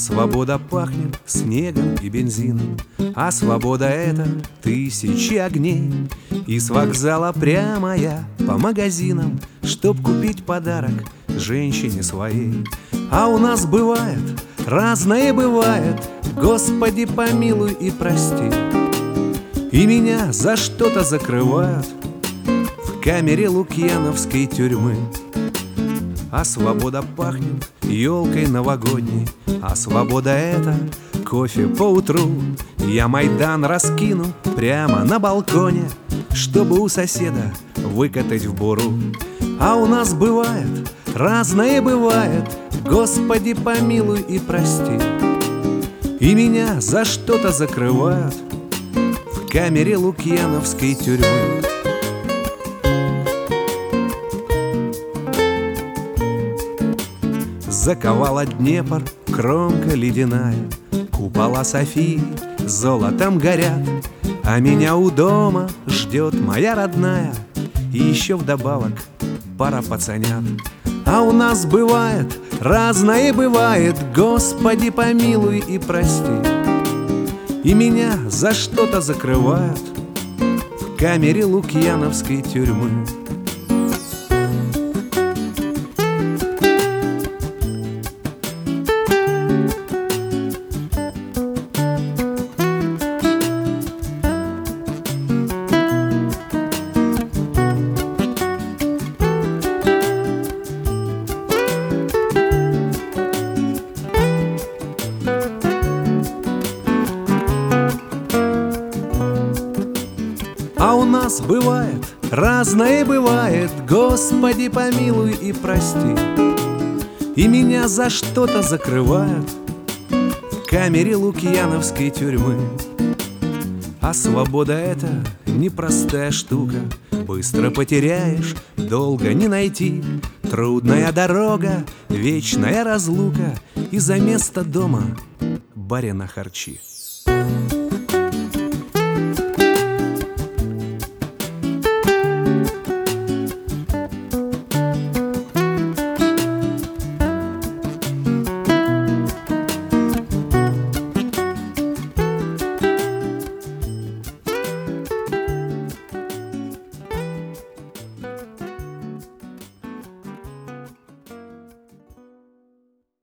свобода пахнет снегом и бензином, а свобода — это тысячи огней. И с вокзала прямо я по магазинам, чтоб купить подарок женщине своей. А у нас бывает, разное бывает, Господи, помилуй и прости. И меня за что-то закрывают в камере лукьяновской тюрьмы. А свобода пахнет елкой новогодней, а свобода — это кофе поутру. Я Майдан раскину прямо на балконе, чтобы у соседа выкатать в буру. А у нас бывает, разное бывает, Господи, помилуй и прости. И меня за что-то закрывают в камере лукьяновской тюрьмы. Заковала Днепр кромка ледяная, купола Софии золотом горят, а меня у дома ждет моя родная и еще вдобавок пара пацанят. А у нас бывает, разное бывает, Господи, помилуй и прости. И меня за что-то закрывают в камере лукьяновской тюрьмы. А у нас бывает, разное бывает, Господи, помилуй и прости. И меня за что-то закрывают в камере лукьяновской тюрьмы. А свобода — это непростая штука, быстро потеряешь, долго не найти. Трудная дорога, вечная разлука, и за место дома барина харчи.